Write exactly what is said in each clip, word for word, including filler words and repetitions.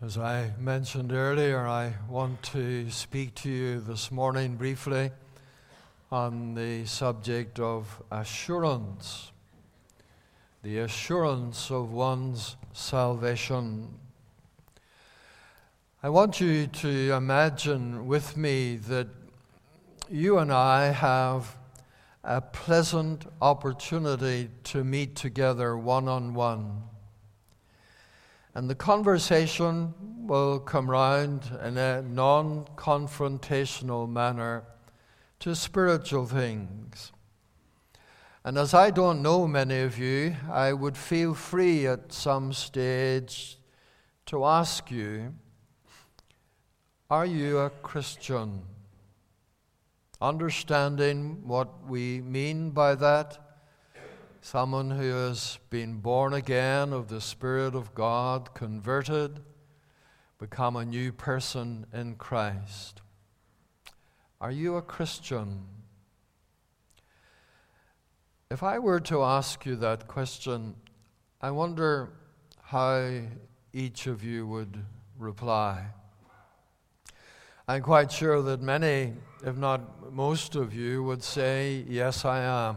As I mentioned earlier, I want to speak to you this morning briefly on the subject of assurance, the assurance of one's salvation. I want you to imagine with me that you and I have a pleasant opportunity to meet together one-on-one. And the conversation will come round in a non-confrontational manner to spiritual things. And as I don't know many of you, I would feel free at some stage to ask you, are you a Christian? Understanding what we mean by that, someone who has been born again of the Spirit of God, converted, become a new person in Christ. Are you a Christian? If I were to ask you that question, I wonder how each of you would reply. I'm quite sure that many, if not most of you, would say, yes, I am.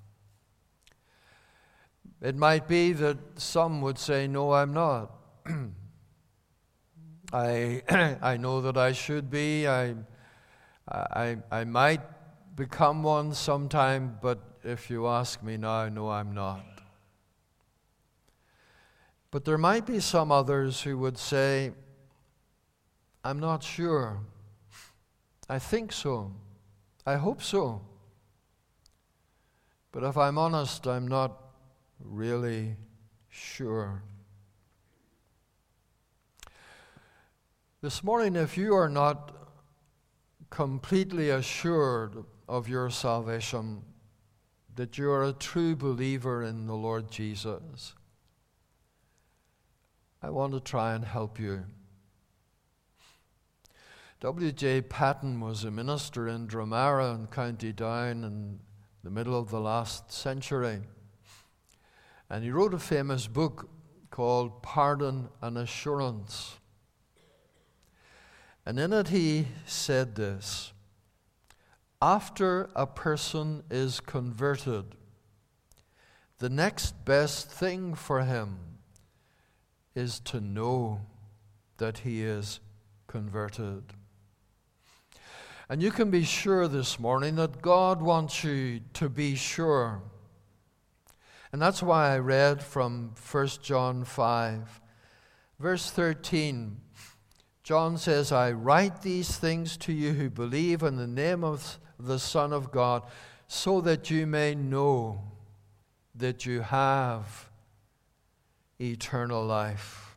It might be that some would say, no, I'm not. I I know that I should be. I, I, I might become one sometime, but if you ask me now, no, I'm not. But there might be some others who would say, I'm not sure. I think so. I hope so. But if I'm honest, I'm not really sure. This morning, if you are not completely assured of your salvation, that you are a true believer in the Lord Jesus, I want to try and help you. W J Paton was a minister in Dromara in County Down in the middle of the last century. And he wrote a famous book called Pardon and Assurance. And in it he said this: after a person is converted, the next best thing for him is to know that he is converted. And you can be sure this morning that God wants you to be sure. And that's why I read from First John five, verse thirteen. John says, I write these things to you who believe in the name of the Son of God, so that you may know that you have eternal life.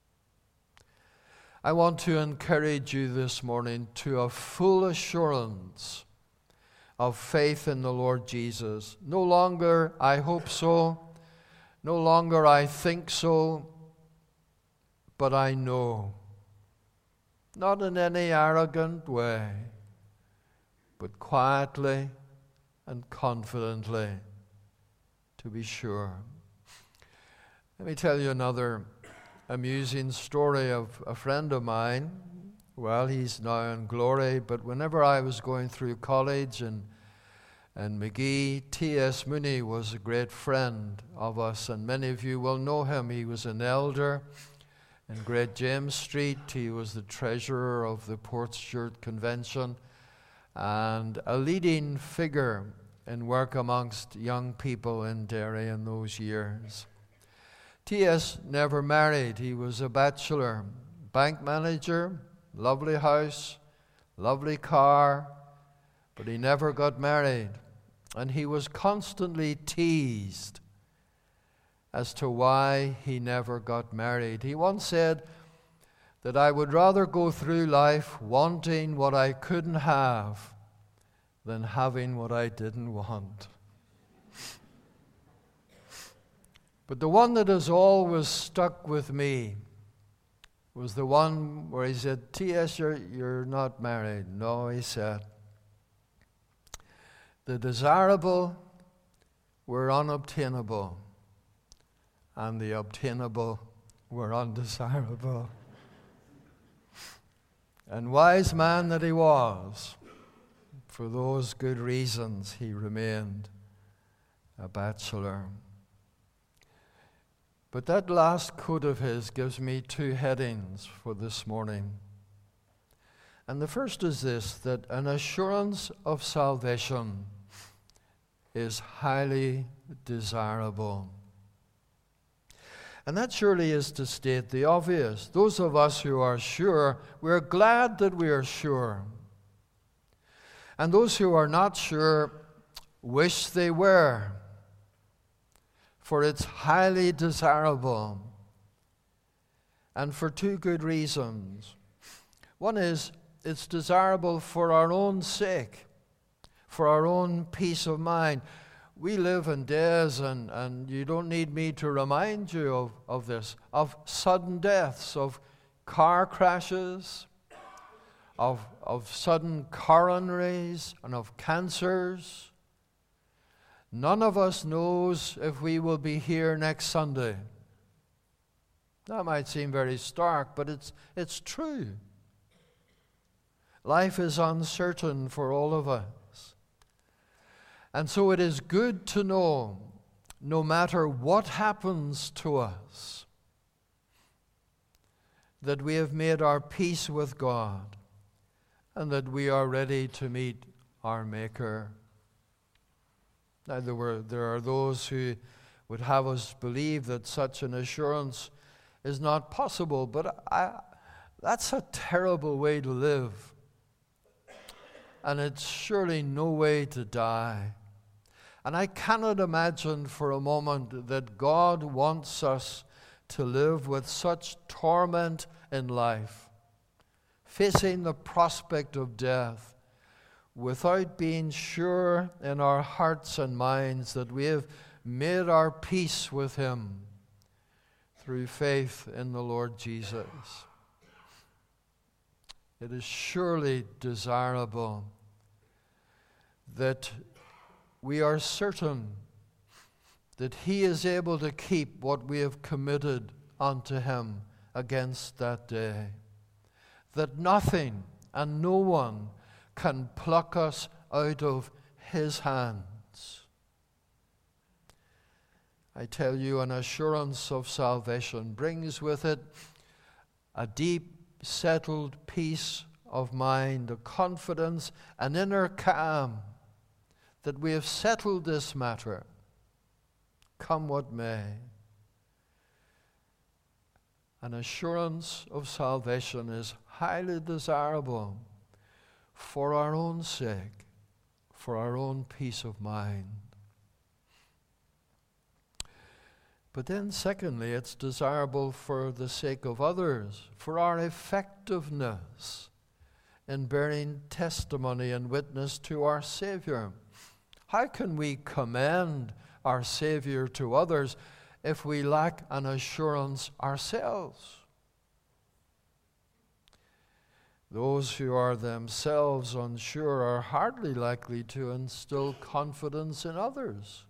I want to encourage you this morning to a full assurance of faith in the Lord Jesus. No longer, I hope so. No longer, I think so. But I know. Not in any arrogant way, but quietly and confidently, to be sure. Let me tell you another amusing story of a friend of mine. Well, he's now in glory, but whenever I was going through college and and Magee, T S Mooney was a great friend of us, and many of you will know him. He was an elder in Great James Street. He was the treasurer of the Portstewart Convention and a leading figure in work amongst young people in Derry in those years. T S never married. He was a bachelor, bank manager, lovely house, lovely car, but he never got married. And he was constantly teased as to why he never got married. He once said that I would rather go through life wanting what I couldn't have than having what I didn't want. But the one that has always stuck with me was the one where he said, T S, you're, you're not married. No, he said, the desirable were unobtainable, and the obtainable were undesirable. And wise man that he was, for those good reasons he remained a bachelor. But that last quote of his gives me two headings for this morning. And the first is this, that an assurance of salvation is highly desirable. And that surely is to state the obvious. Those of us who are sure, we're glad that we are sure. And those who are not sure wish they were, for it's highly desirable, and for two good reasons. One is, it's desirable for our own sake, for our own peace of mind. We live in days, and, and you don't need me to remind you of, of this, of sudden deaths, of car crashes, of, of sudden coronaries, and of cancers. None of us knows if we will be here next Sunday. That might seem very stark, but it's, it's true. Life is uncertain for all of us. And so it is good to know, no matter what happens to us, that we have made our peace with God and that we are ready to meet our Maker. Now, there, were, there are those who would have us believe that such an assurance is not possible, but I, that's a terrible way to live. And it's surely no way to die. And I cannot imagine for a moment that God wants us to live with such torment in life, facing the prospect of death, without being sure in our hearts and minds that we have made our peace with Him through faith in the Lord Jesus. It is surely desirable that we are certain that He is able to keep what we have committed unto Him against that day, that nothing and no one can pluck us out of His hands. I tell you, an assurance of salvation brings with it a deep, settled peace of mind, a confidence, an inner calm that we have settled this matter, come what may. An assurance of salvation is highly desirable for our own sake, for our own peace of mind. But then secondly, it's desirable for the sake of others, for our effectiveness in bearing testimony and witness to our Savior. How can we commend our Savior to others if we lack an assurance ourselves? Those who are themselves unsure are hardly likely to instill confidence in others.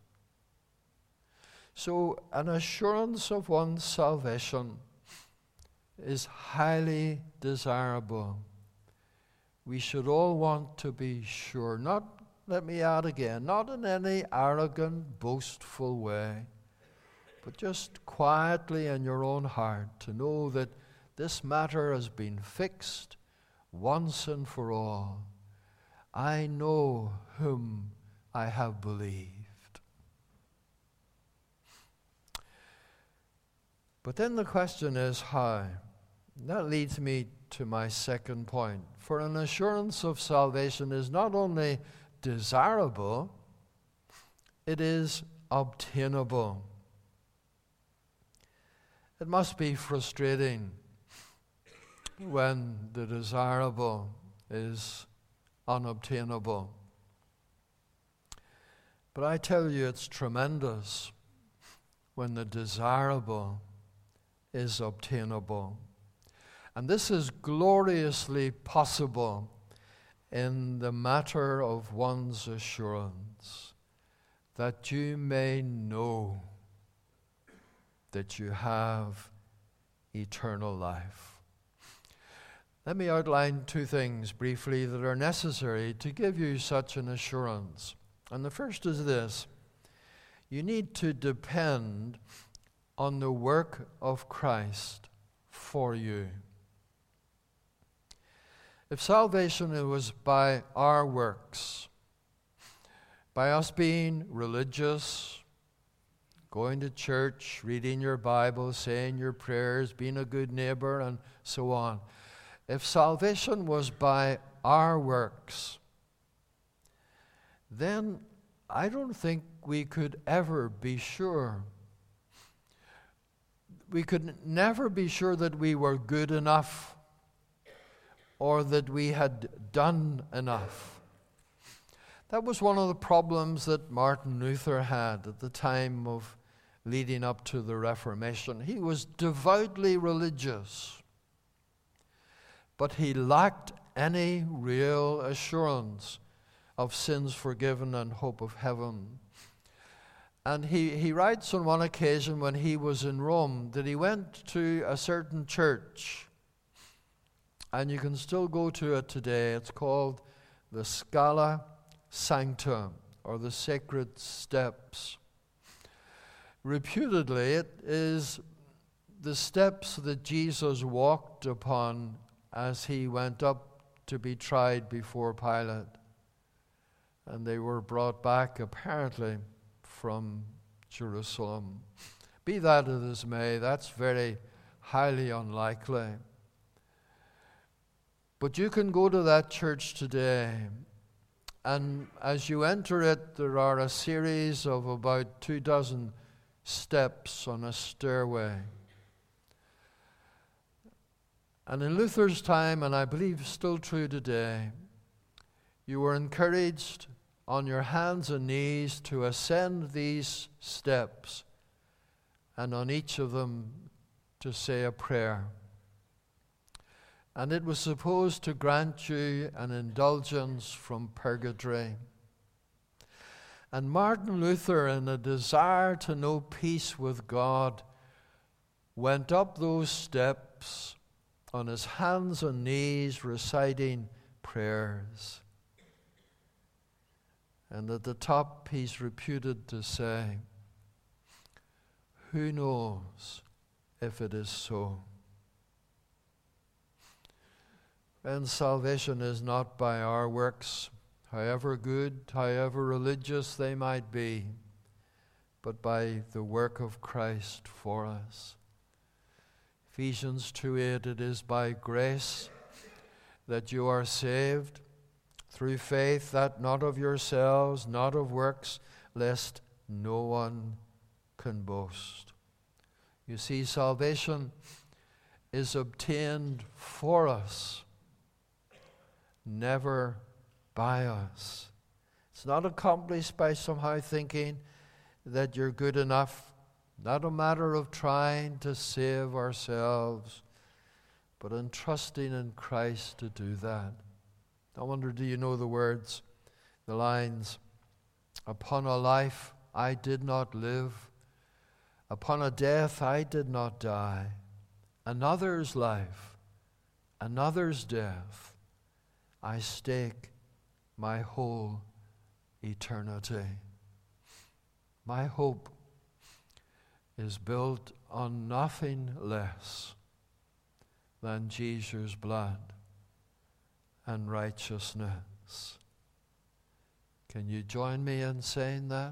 So an assurance of one's salvation is highly desirable. We should all want to be sure, not, let me add again, not in any arrogant, boastful way, but just quietly in your own heart to know that this matter has been fixed once and for all. I know whom I have believed. But then the question is how? That leads me to my second point. For an assurance of salvation is not only desirable, it is obtainable. It must be frustrating when the desirable is unobtainable. But I tell you, it's tremendous when the desirable is obtainable. And this is gloriously possible in the matter of one's assurance, that you may know that you have eternal life. Let me outline two things briefly that are necessary to give you such an assurance. And the first is this: you need to depend on the work of Christ for you. If salvation was by our works, by us being religious, going to church, reading your Bible, saying your prayers, being a good neighbor, and so on, if salvation was by our works, then I don't think we could ever be sure. We could never be sure that we were good enough or that we had done enough. That was one of the problems that Martin Luther had at the time of leading up to the Reformation. He was devoutly religious, but he lacked any real assurance of sins forgiven and hope of heaven. And he, he writes on one occasion when he was in Rome that he went to a certain church, and you can still go to it today. It's called the Scala Sancta, or the Sacred Steps. Reputedly, it is the steps that Jesus walked upon as he went up to be tried before Pilate. And they were brought back, apparently, from Jerusalem. Be that as it may, that's very highly unlikely. But you can go to that church today, and as you enter it, there are a series of about two dozen steps on a stairway. And in Luther's time, and I believe still true today, you were encouraged on your hands and knees to ascend these steps, and on each of them to say a prayer. And it was supposed to grant you an indulgence from purgatory. And Martin Luther, in a desire to know peace with God, went up those steps on his hands and knees reciting prayers. And at the top he's reputed to say, "Who knows if it is so?" And salvation is not by our works, however good, however religious they might be, but by the work of Christ for us. Ephesians two eight, it is by grace that you are saved, through faith, that not of yourselves, not of works, lest no one can boast. You see, salvation is obtained for us, never by us. It's not accomplished by somehow thinking that you're good enough. Not a matter of trying to save ourselves, but in trusting in Christ to do that. I wonder, do you know the words, the lines, "Upon a life I did not live, upon a death I did not die, another's life, another's death, I stake my whole eternity." My hope is built on nothing less than Jesus' blood and righteousness. Can you join me in saying that?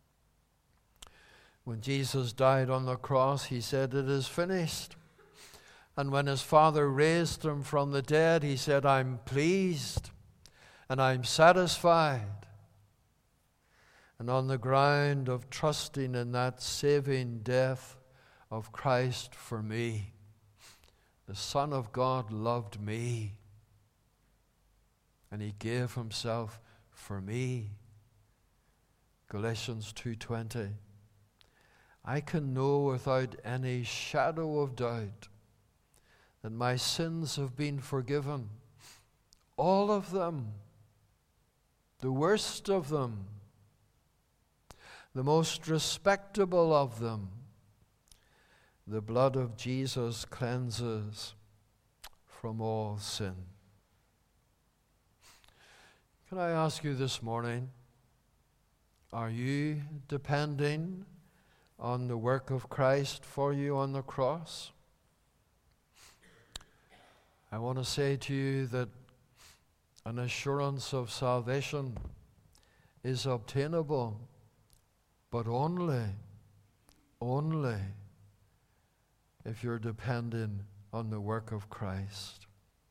When Jesus died on the cross, he said, "It is finished." And when his Father raised him from the dead, he said, "I'm pleased and I'm satisfied." And on the ground of trusting in that saving death of Christ for me, the Son of God loved me, and he gave himself for me. Galatians two twenty. I can know without any shadow of doubt that my sins have been forgiven, all of them, the worst of them, the most respectable of them. The blood of Jesus cleanses from all sin. Can I ask you this morning, are you depending on the work of Christ for you on the cross? I want to say to you that an assurance of salvation is obtainable, but only, only if you're depending on the work of Christ.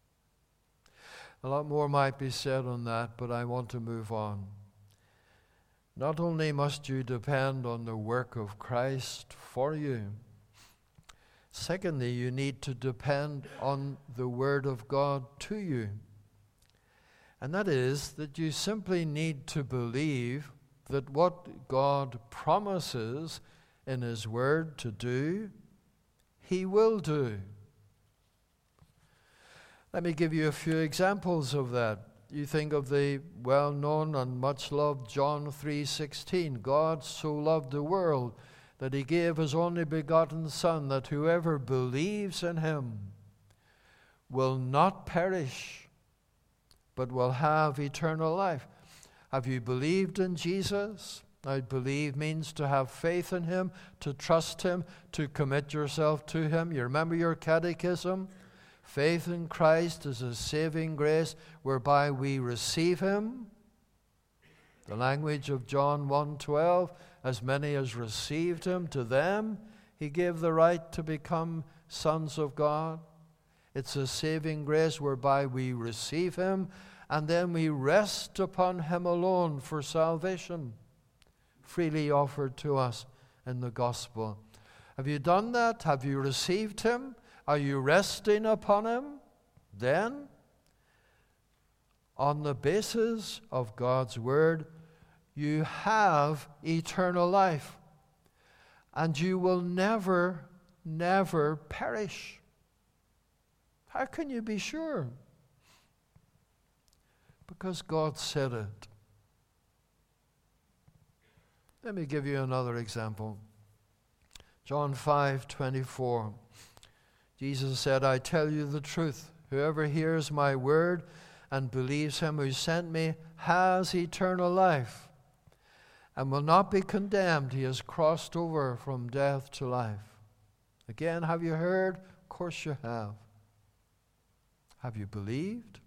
A lot more might be said on that, but I want to move on. Not only must you depend on the work of Christ for you, secondly, you need to depend on the Word of God to you. And that is that you simply need to believe that what God promises in His Word to do, He will do. Let me give you a few examples of that. You think of the well-known and much-loved John three sixteen. God so loved the world that He gave His only begotten Son, that whoever believes in Him will not perish, but will have eternal life. Have you believed in Jesus? Now, believe means to have faith in Him, to trust Him, to commit yourself to Him. You remember your catechism? Faith in Christ is a saving grace whereby we receive Him. The language of John one twelve, as many as received Him, to them He gave the right to become sons of God. It's a saving grace whereby we receive Him, and then we rest upon Him alone for salvation, freely offered to us in the gospel. Have you done that? Have you received Him? Are you resting upon Him? Then, on the basis of God's Word, you have eternal life. And you will never, never perish. How can you be sure? Because God said it. Let me give you another example. John five twenty-four. Jesus said, I tell you the truth. Whoever hears my word and believes Him who sent me has eternal life and will not be condemned. He has crossed over from death to life. Again, have you heard? Of course you have. Have you believed?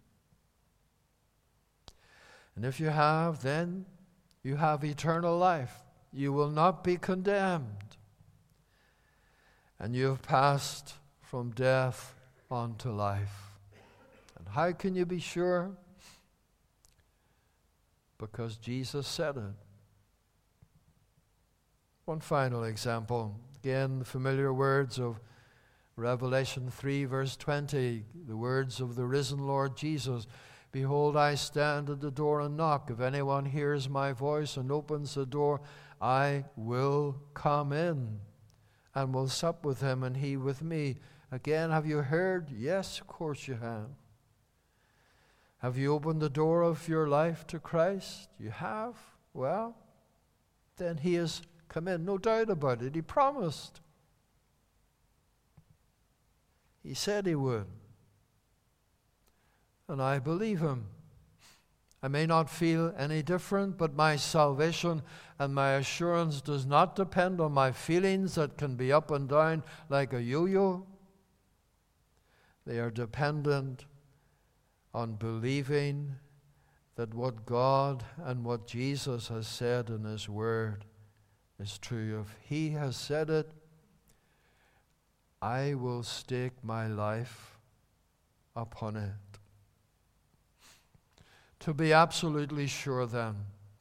And if you have, then you have eternal life. You will not be condemned. And you have passed from death unto life. And how can you be sure? Because Jesus said it. One final example. Again, the familiar words of Revelation three, verse twenty, the words of the risen Lord Jesus. Behold, I stand at the door and knock. If anyone hears my voice and opens the door, I will come in and will sup with him and he with me. Again, have you heard? Yes, of course you have. Have you opened the door of your life to Christ? You have? Well, then He has come in. No doubt about it. He promised. He said He would. And I believe Him. I may not feel any different, but my salvation and my assurance does not depend on my feelings that can be up and down like a yo-yo. They are dependent on believing that what God and what Jesus has said in His Word is true. If He has said it, I will stake my life upon it. To be absolutely sure, then,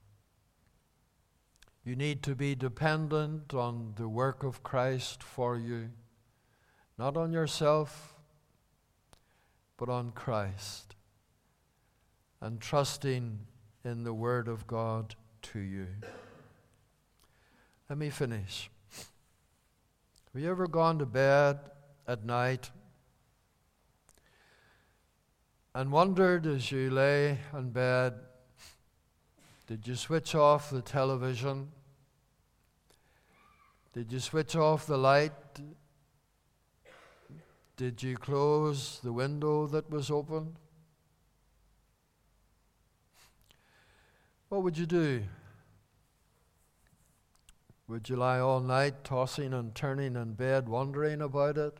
you need to be dependent on the work of Christ for you, not on yourself, but on Christ, and trusting in the Word of God to you. Let me finish. Have you ever gone to bed at night and wondered as you lay in bed, did you switch off the television? Did you switch off the light? Did you close the window that was open? What would you do? Would you lie all night tossing and turning in bed, wondering about it?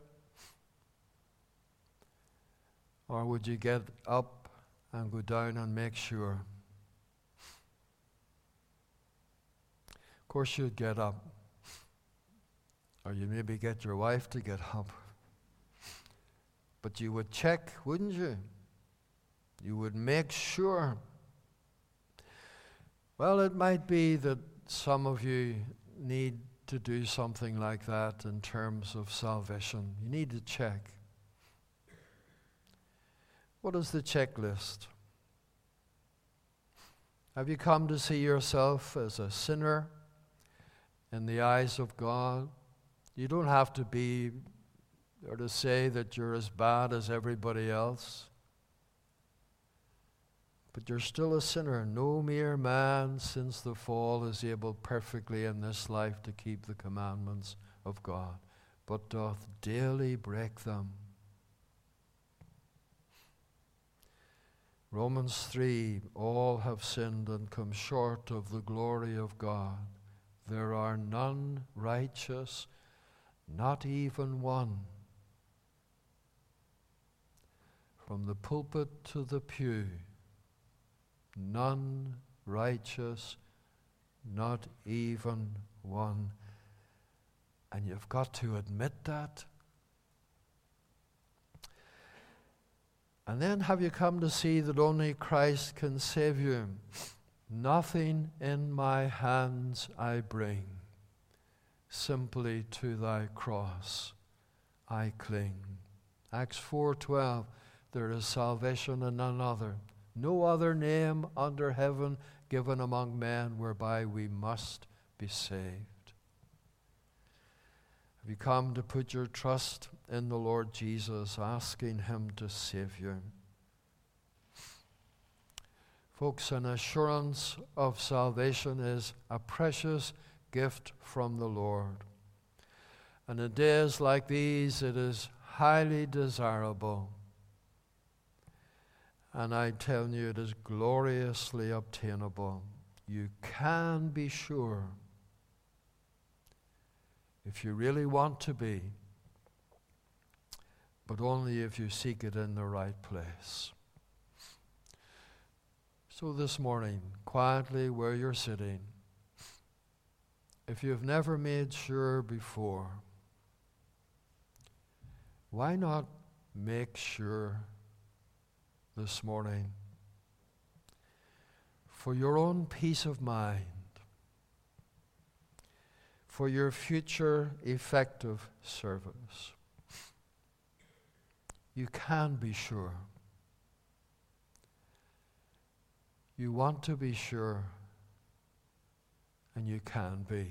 Or would you get up and go down and make sure? Of course you'd get up. Or you maybe get your wife to get up. But you would check, wouldn't you? You would make sure. Well, it might be that some of you need to do something like that in terms of salvation. You need to check. What is the checklist? Have you come to see yourself as a sinner in the eyes of God? You don't have to be or to say that you're as bad as everybody else. But you're still a sinner. No mere man since the fall is able perfectly in this life to keep the commandments of God, but doth daily break them. Romans three, all have sinned and come short of the glory of God. There are none righteous, not even one. From the pulpit to the pew, none righteous, not even one. And you've got to admit that. And then have you come to see that only Christ can save you? Nothing in my hands I bring, simply to thy cross I cling. Acts four twelve, there is salvation in none other. No other name under heaven given among men whereby we must be saved. Have you come to put your trust in the Lord Jesus, asking him to save you? Folks, an assurance of salvation is a precious gift from the Lord. And in days like these, it is highly desirable. And I tell you, it is gloriously obtainable. You can be sure, if you really want to be, but only if you seek it in the right place. So this morning, quietly where you're sitting, if you've never made sure before, why not make sure this morning for your own peace of mind, for your future effective service? You can be sure. You want to be sure, and you can be,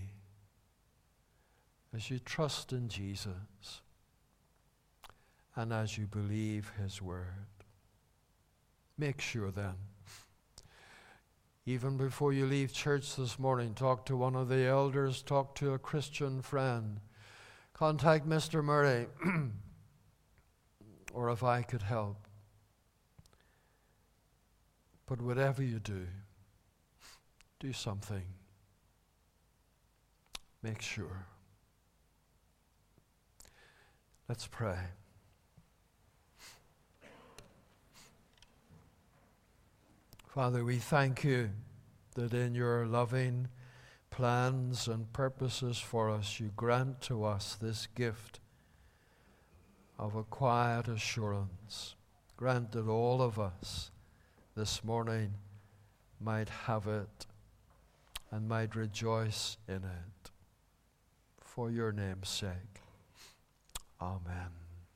as you trust in Jesus and as you believe his word. Make sure then, even before you leave church this morning, talk to one of the elders, talk to a Christian friend, contact Mister Murray, or if I could help. But whatever you do, do something. Make sure. Let's pray. Father, we thank you that in your loving plans and purposes for us, you grant to us this gift of a quiet assurance. Grant that all of us this morning might have it and might rejoice in it. For your name's sake. Amen.